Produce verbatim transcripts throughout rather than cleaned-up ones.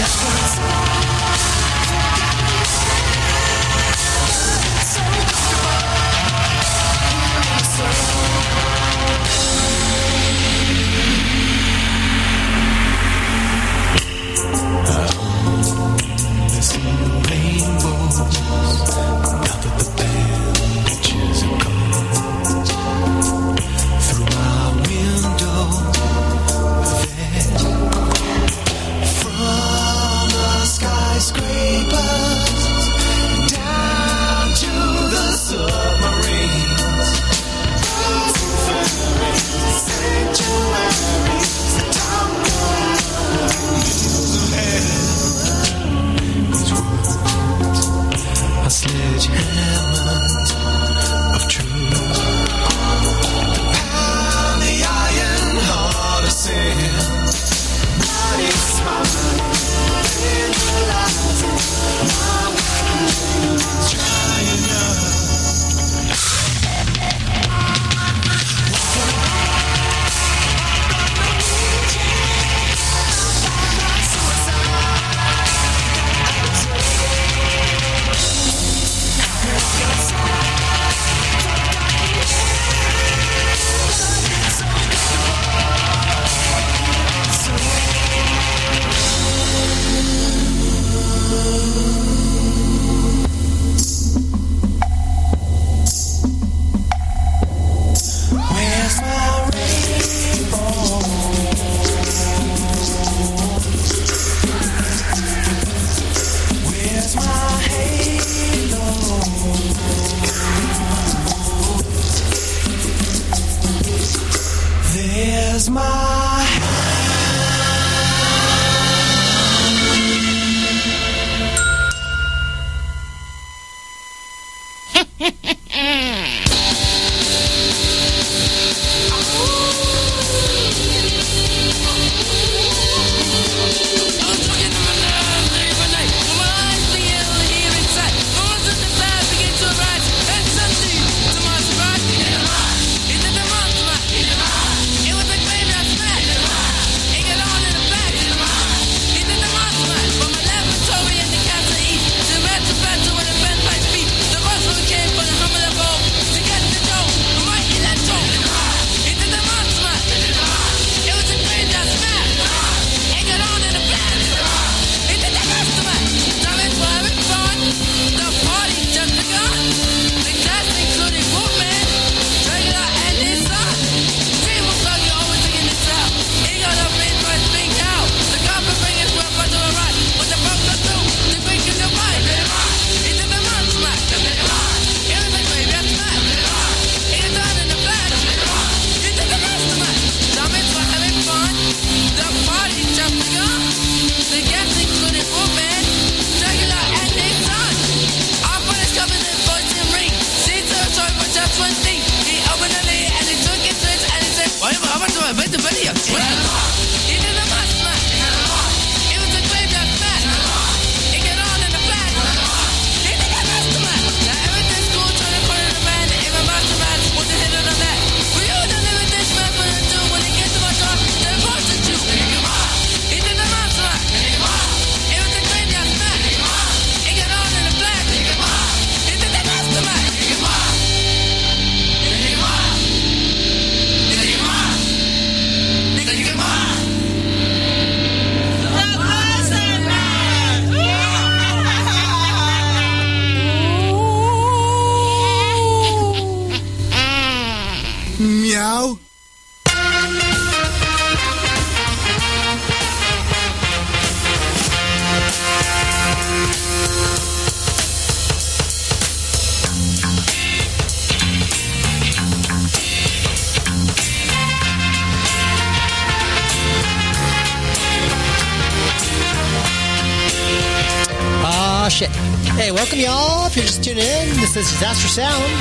Hey, welcome y'all. If you're just tuning in, this is Disaster Sounds.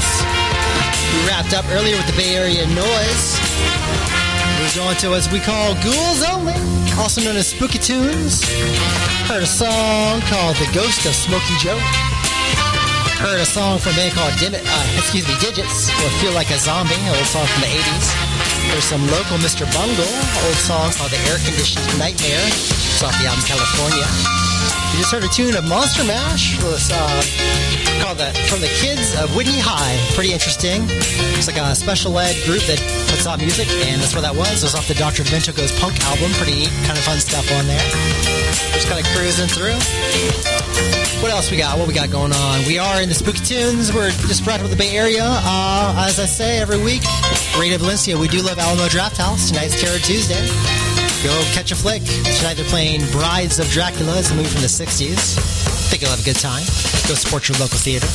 We wrapped up earlier with the Bay Area Noise. Moved on to what we call Ghouls Only, also known as Spooky Tunes. Heard a song called The Ghost of Smokey Joe. Heard a song from a band called Dim- uh, excuse me, Digits, or Feel Like a Zombie, an old song from the eighties. There's some local Mister Bungle, old song called The Air Conditioned Nightmare. It's off the album California. You just heard a tune of Monster Mash. Was, uh, called the, From the Kids of Whitney High. Pretty interesting. It's like a special ed group that puts out music, and that's where that was. It was off the Doctor Demento Goes Punk album. Pretty neat, kind of fun stuff on there. Just kind of cruising through. What else we got? What we got going on? We are in the Spooky Tunes. We're just right over the Bay Area. Uh, as I say every week, Radio Valencia, we do love Alamo Draft House. Tonight's Terror Tuesday. Go catch a flick. Tonight they're playing Brides of Dracula. It's a movie from the sixties. Think you'll have a good time. Go support your local theater.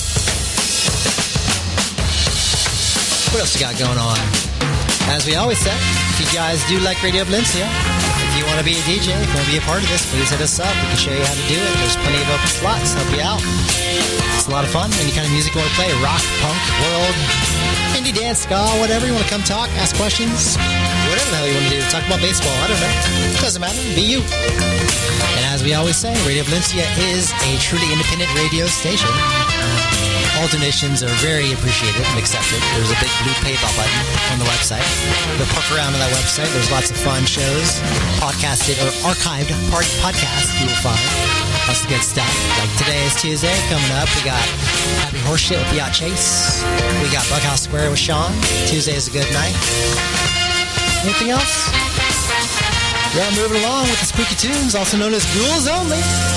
What else you got going on? As we always say, if you guys do like Radio Valencia, if you want to be a D J, if you want to be a part of this, please hit us up. We can show you how to do it. There's plenty of open slots. Help you out. It's a lot of fun. Any kind of music you want to play, rock, punk, world, indie dance, ska, whatever. You want to come talk, ask questions, whatever the hell you want to do. Talk about baseball. I don't know. Doesn't matter. Be you. And as we always say, Radio Valencia is a truly independent radio station. All donations are very appreciated and accepted. There's a big blue PayPal button on the website. Go poke around on that website. There's lots of fun shows, podcasted or archived podcasts you will find. Lots of good stuff. Like today is Tuesday. Coming up, we got Happy Horse Shit with Yacht Chase. We got Bughouse Square with Sean. Tuesday is a good night. Anything else? Yeah, moving along with the Spooky Tunes, also known as Ghouls Only.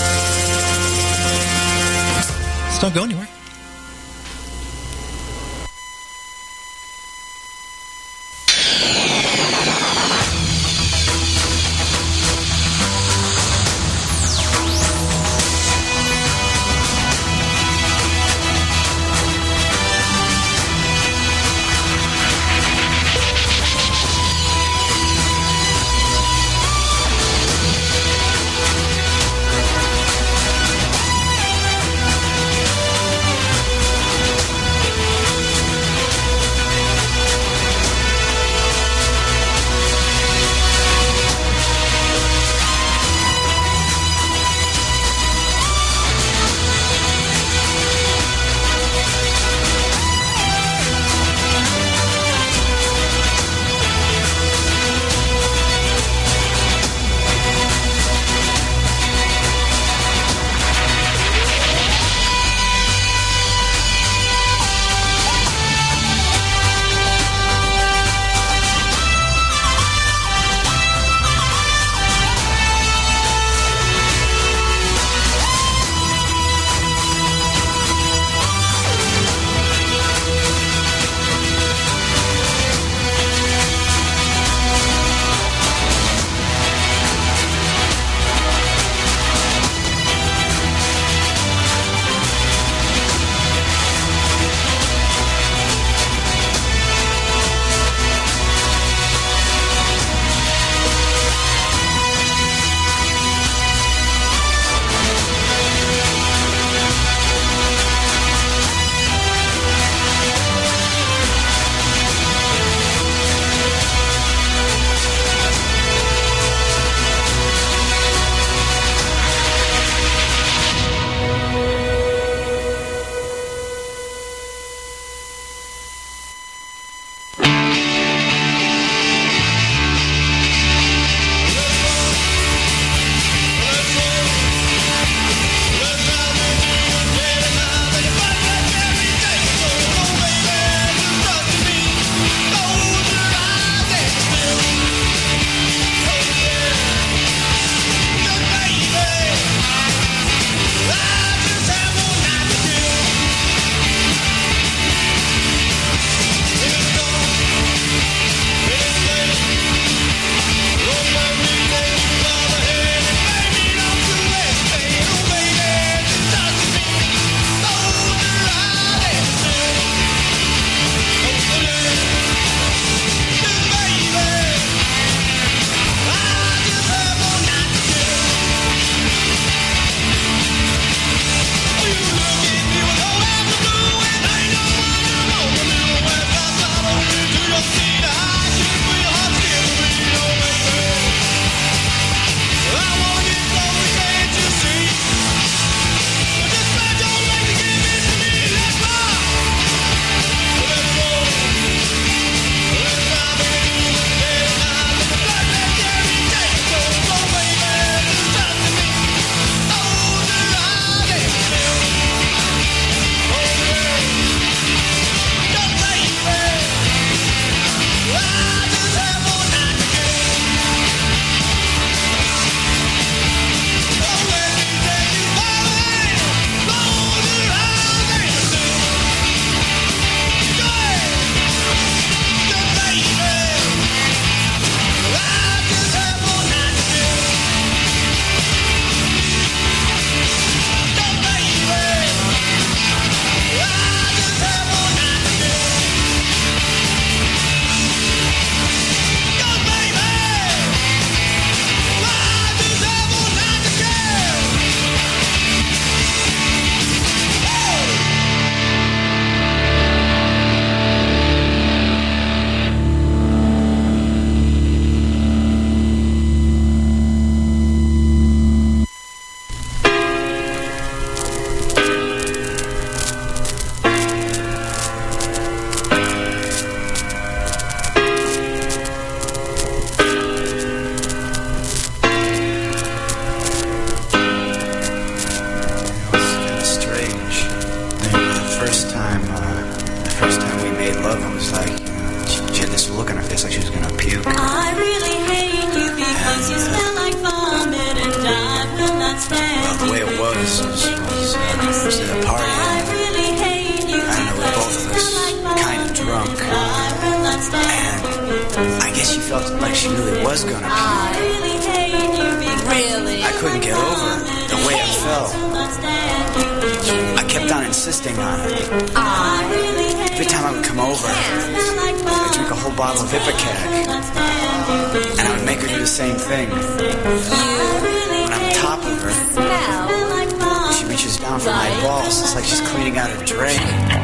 Just don't go anywhere. was was, was, uh, was at a party. And, I don't know, we both of us kind of drunk. And I guess she felt like she really was gonna pee. Really? I couldn't get over the way I felt. I kept on insisting on it. Every time I would come over, I'd drink a whole bottle of Ipecac. And I would make her do the same thing. When I'm on top of her, she reaches down for my balls. It's like she's cleaning out her drain.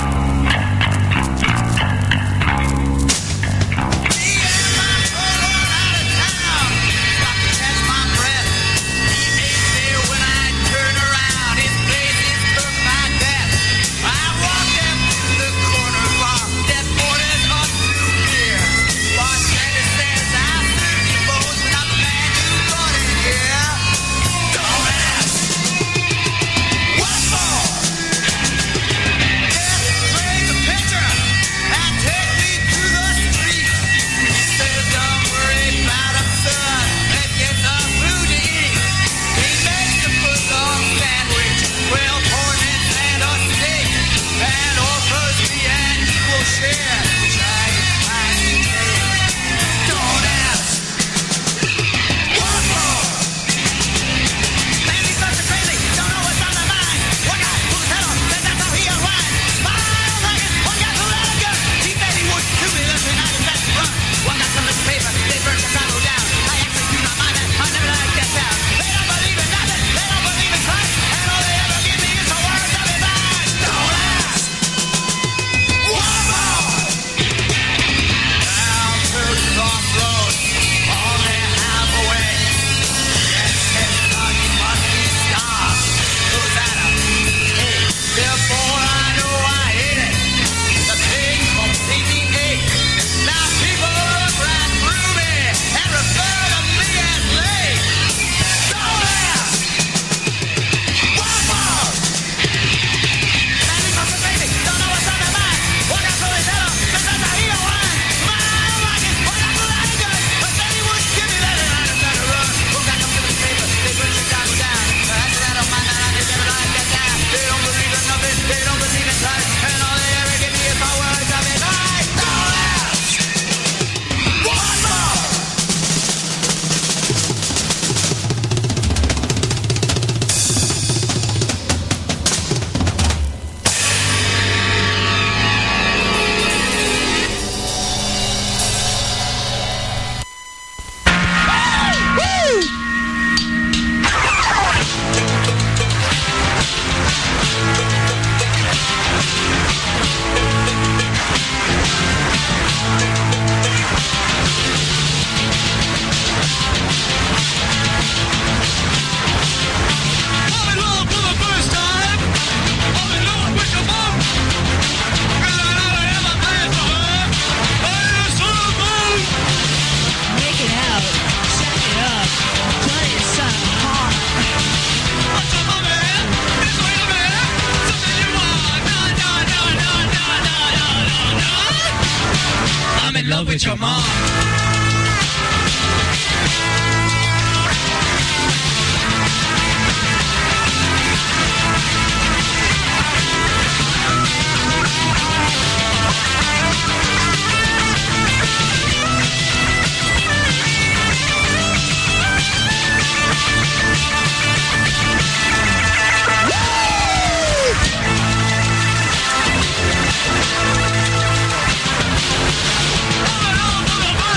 With your mom. Come on, come on.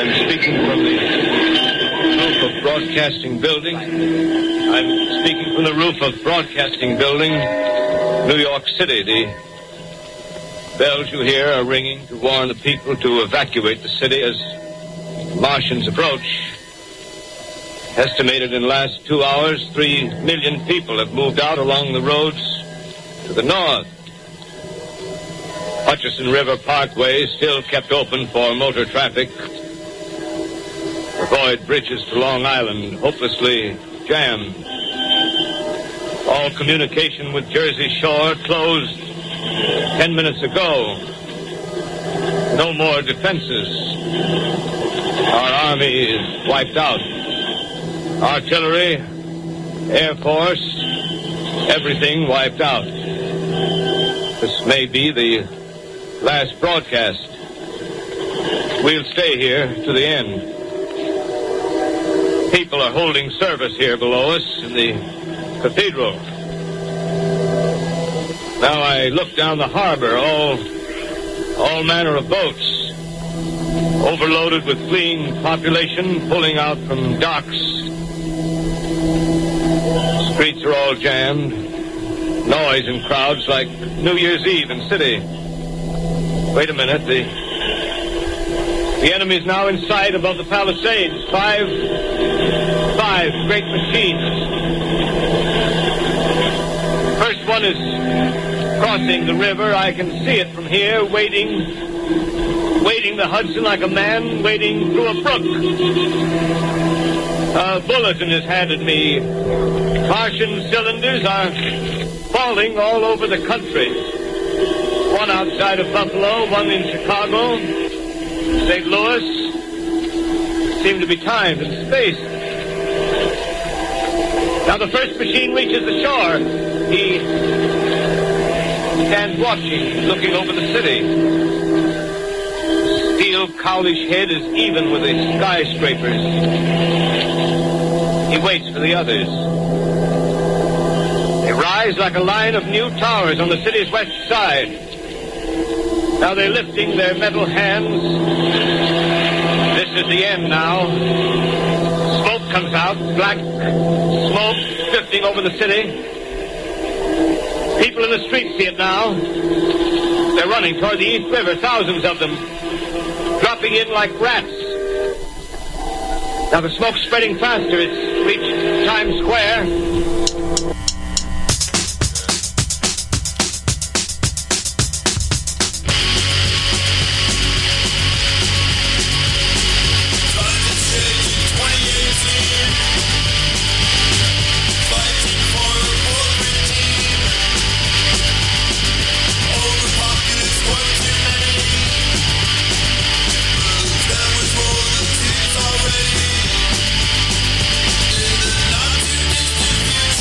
I'm speaking from the roof of Broadcasting Building. I'm speaking from the roof of Broadcasting Building, New York City. The bells you hear are ringing to warn the people to evacuate the city as Martians approach. Estimated in the last two hours, three million people have moved out along the roads to the north. Hutchison River Parkway is still kept open for motor traffic. Avoid bridges to Long Island, hopelessly jammed. All communication with Jersey Shore closed ten minutes ago. No more defenses. Our army is wiped out. Artillery, Air Force, everything wiped out. This may be the last broadcast. We'll stay here to the end. People are holding service here below us in the cathedral. Now I look down the harbor, all, all manner of boats, overloaded with fleeing population, pulling out from docks. Streets are all jammed. Noise and crowds like New Year's Eve in city. Wait a minute, the the enemy's now in sight above the Palisades. Five, five great machines. First one is crossing the river. I can see it from here, wading, wading the Hudson like a man wading through a brook. A bulletin is handed me. Martian cylinders are falling all over the country. One outside of Buffalo, one in Chicago, Saint Louis. Seem to be timed and spaced. Now the first machine reaches the shore. He stands watching, looking over the city. The steel cowlish head is even with the skyscrapers. He waits for the others. They rise like a line of new towers on the city's west side. Now they're lifting their metal hands. This is the end now. Smoke comes out, black smoke drifting over the city. People in the streets see it now. They're running toward the East River, thousands of them, dropping in like rats. Now the smoke's spreading faster. It's reached Times Square. Not too distant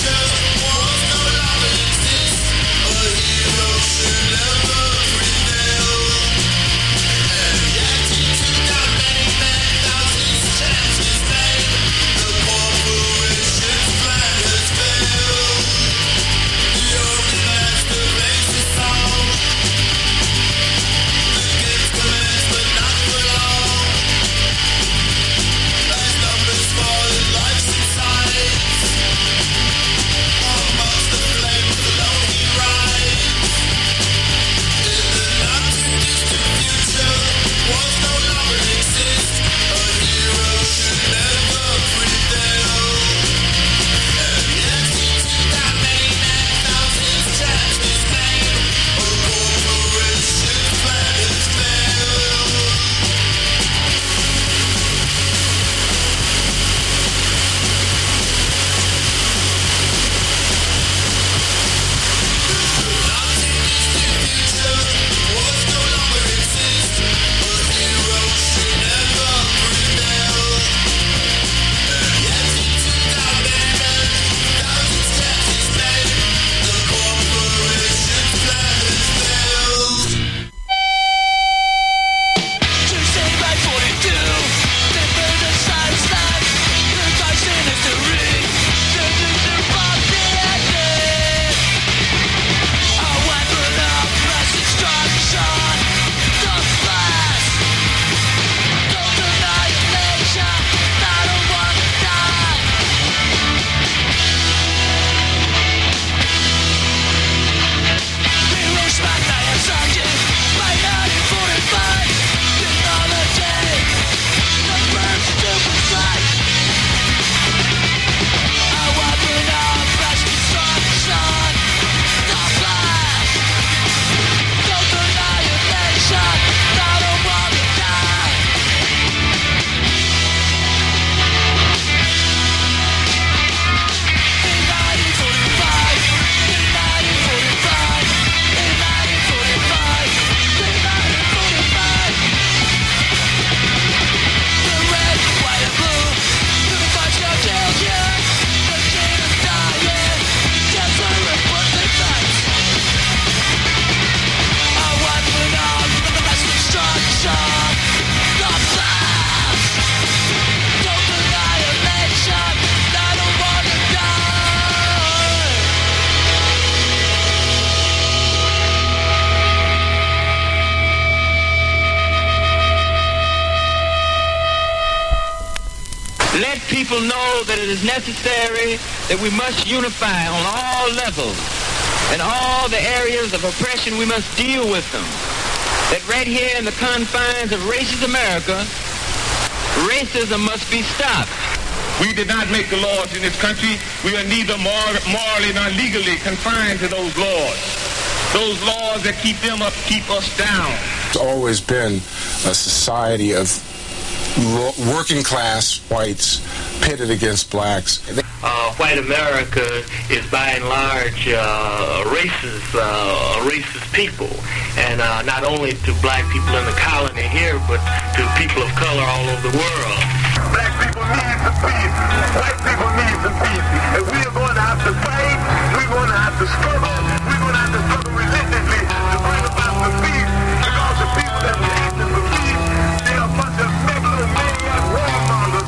let people know that it is necessary that we must unify on all levels. In all the areas of oppression, we must deal with them. That right here in the confines of racist America, racism must be stopped. We did not make the laws in this country. We are neither mor- morally nor legally confined to those laws. Those laws that keep them up keep us down. It's always been a society of working class whites pitted against blacks. Uh, white America is by and large uh, racist, uh, racist people, and uh, not only to black people in the colony here, but to people of color all over the world. Black people need some peace. White people need some peace. And we are going to have to fight. We're going to have to struggle. We're going to have to struggle relentlessly to bring about the peace. Because the people that are asking for peace, they're a bunch of megalomaniac warmongers.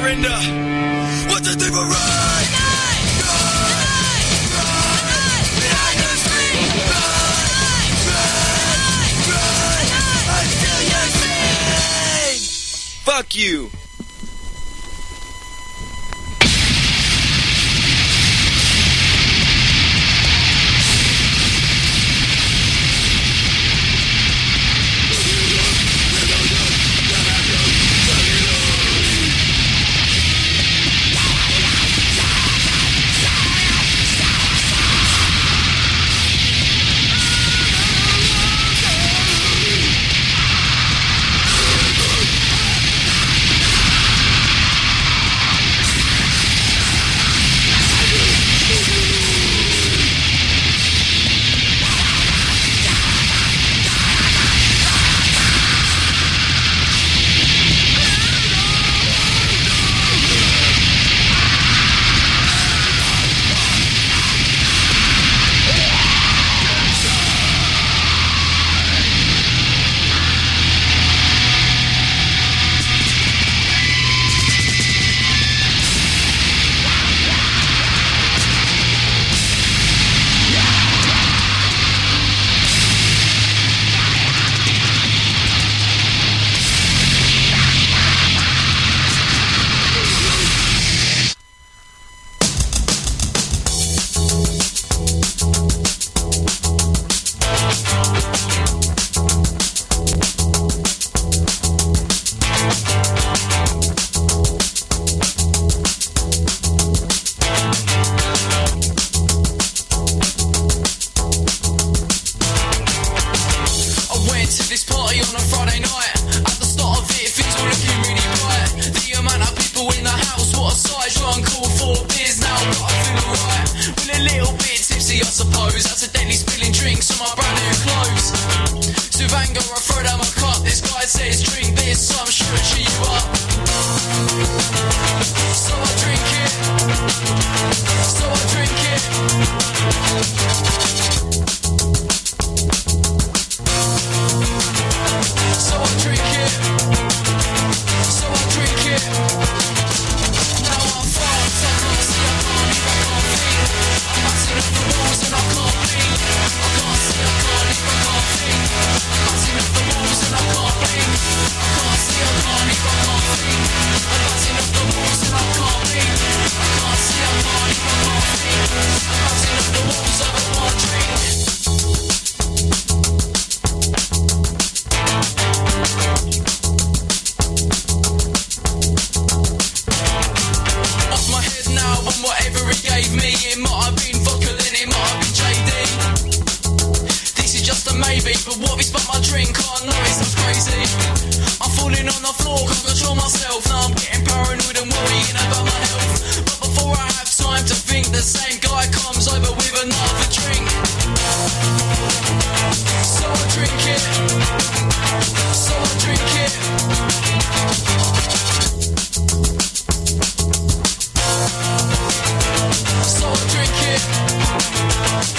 surrender. What's the thing for right? Tonight! Tonight! Tonight! Behind the screen! Run! Run! Run! Until you're seen! Fuck you!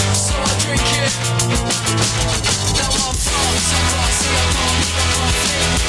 Now I'm fucked, I can't see, I can't, I can't think.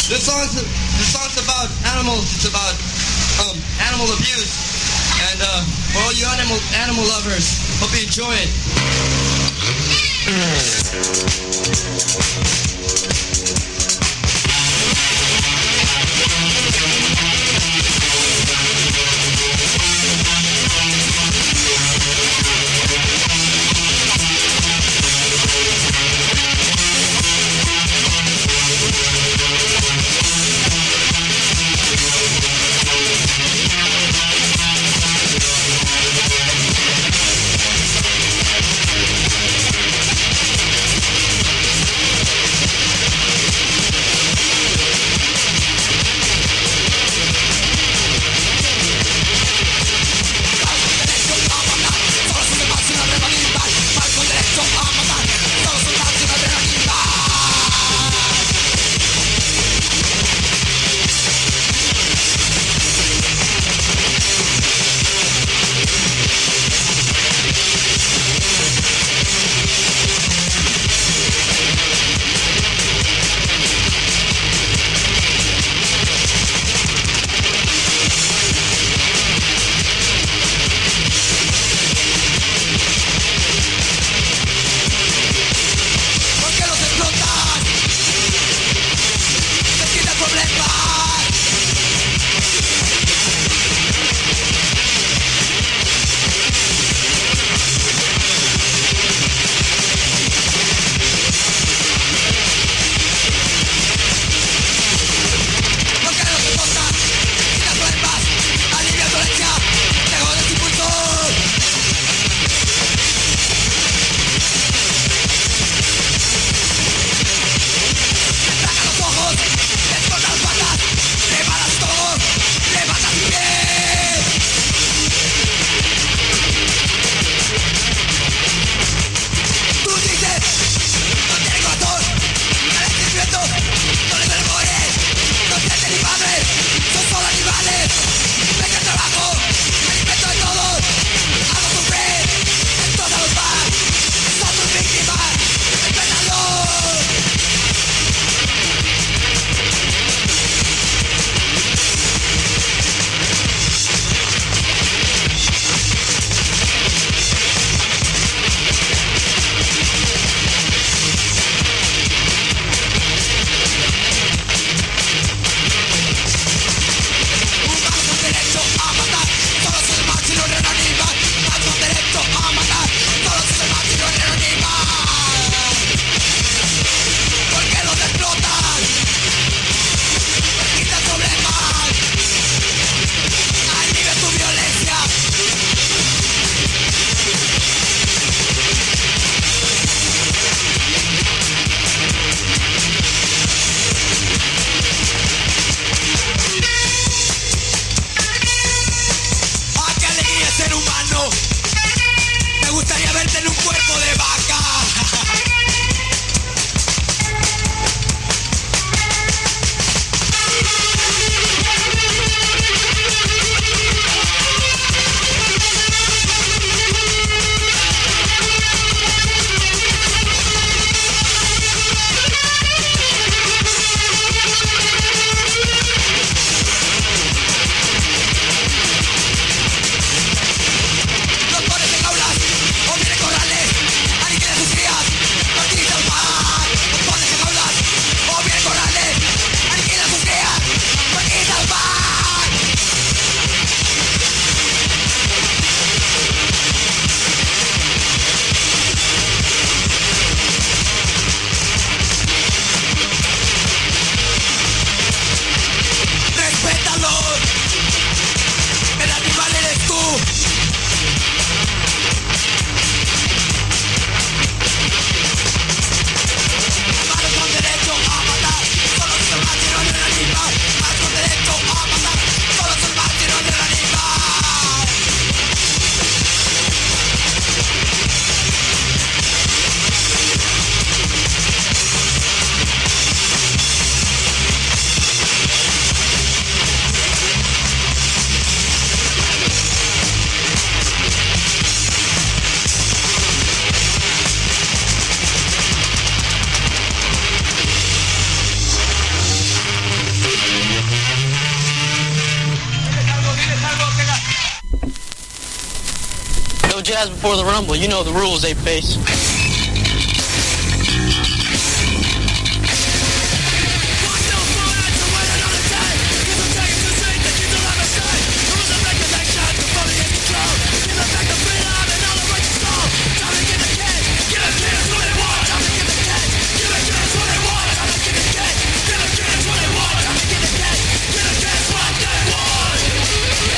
This song's this song's about animals. It's about um, animal abuse. And uh, for all you animal animal lovers, hope you enjoy it. guys before the Rumble. You know the rules they face.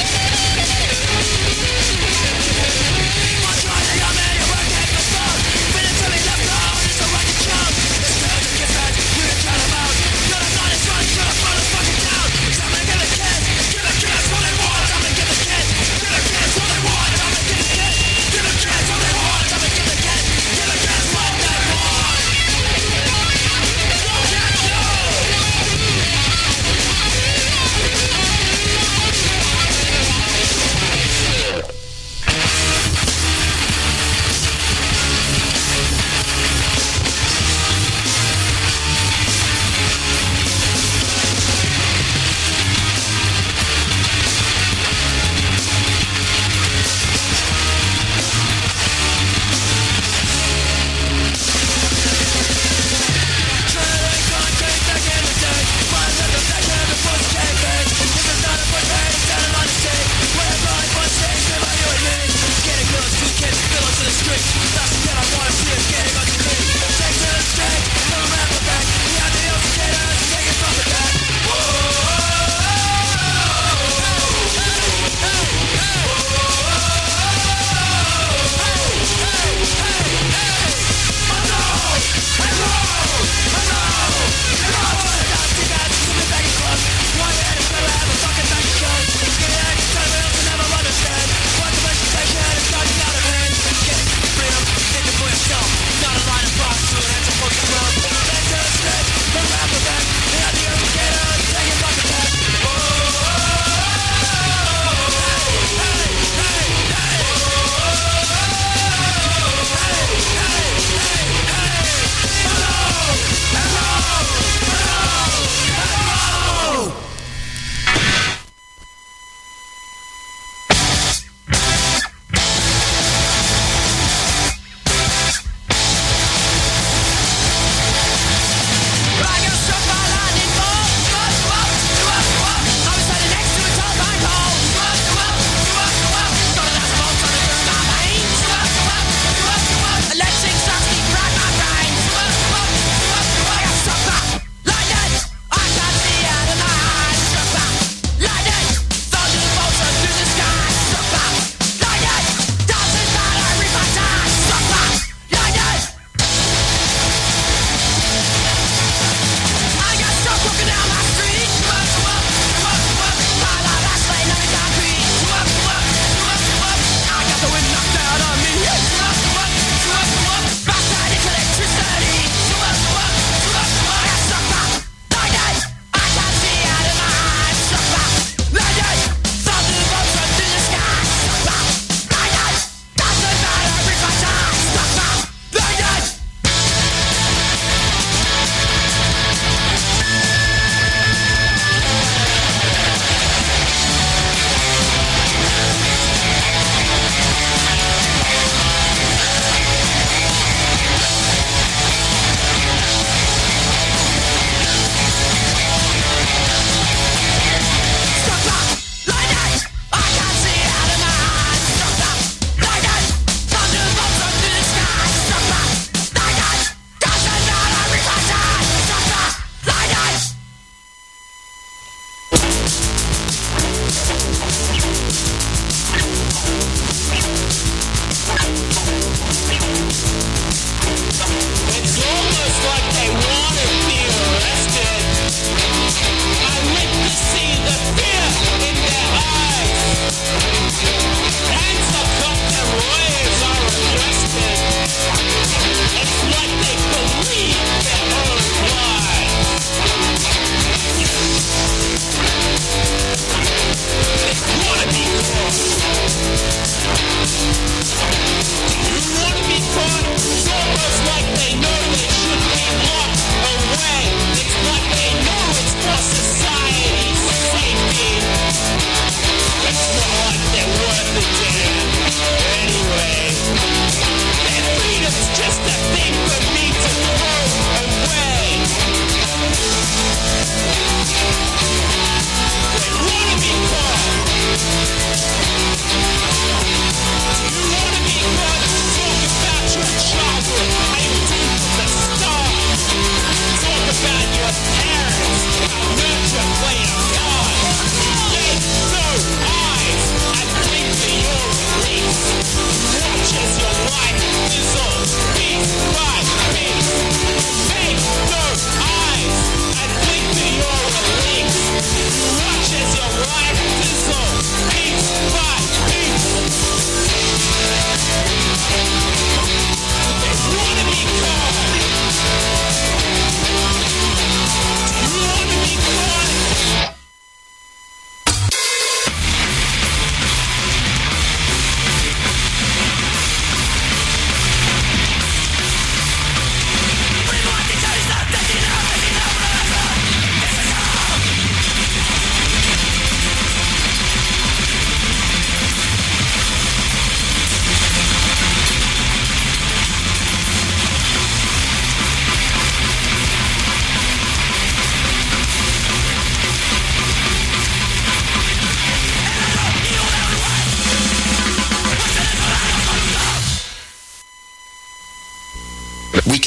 Trying to get me, working for fun.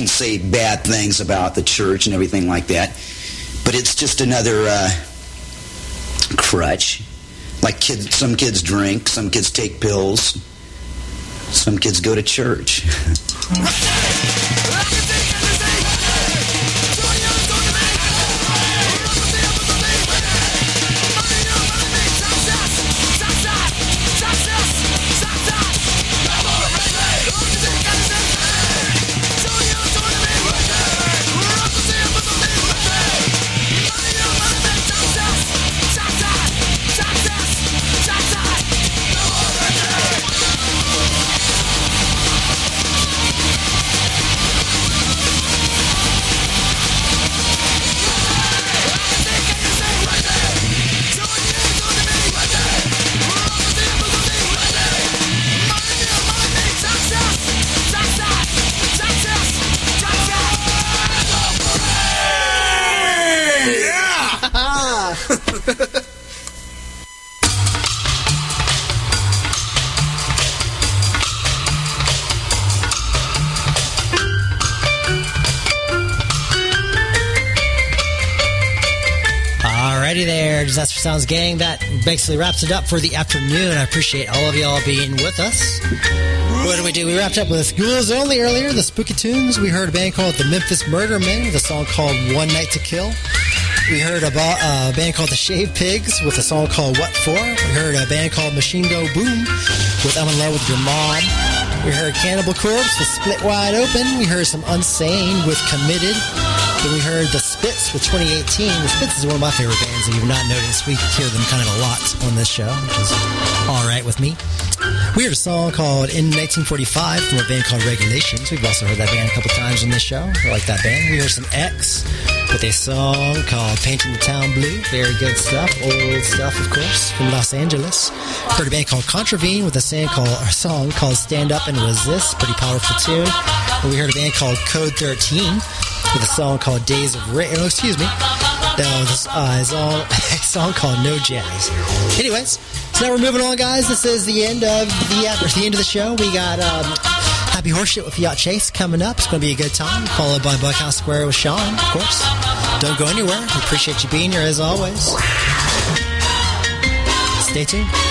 can say bad things about the church and everything like that, but it's just another uh, crutch. Like kids, some kids drink, some kids take pills, some kids go to church. Alrighty there, Disaster Sounds gang. That basically wraps it up for the afternoon. I appreciate all of y'all being with us. What did we do? We wrapped up with Ghouls Only earlier, the Spooky Tunes. We heard a band called the Memphis Murder Men with a song called One Night to Kill. We heard a, a band called the Shave Pigs with a song called What For. We heard a band called Machine Go Boom with I'm in Love with Your Mom. We heard Cannibal Corpse with Split Wide Open. We heard some Unsane with Committed. Then we heard The Spits with twenty eighteen. The Spits is one of my favorite bands that you've not noticed. We hear them kind of a lot on this show, which is all right with me. We heard a song called In nineteen forty-five from a band called Regulations. We've also heard that band a couple times on this show. I like that band. We heard some X with a song called Painting the Town Blue. Very good stuff. Old stuff, of course, from Los Angeles. Heard a band called Contravene with a song called, a song called Stand Up and Resist. Pretty powerful tune. And we heard a band called Code thirteen with a song called Days of Rain. Oh, excuse me. No, this uh, is all, a song called No Jazz. Anyways, so now we're moving on, guys. This is the end of the uh, the end of the show. We got um, Happy Horseshit with Yacht Chase coming up. It's going to be a good time. Followed by Buckhouse Square with Sean, of course. Don't go anywhere. We appreciate you being here as always. Stay tuned.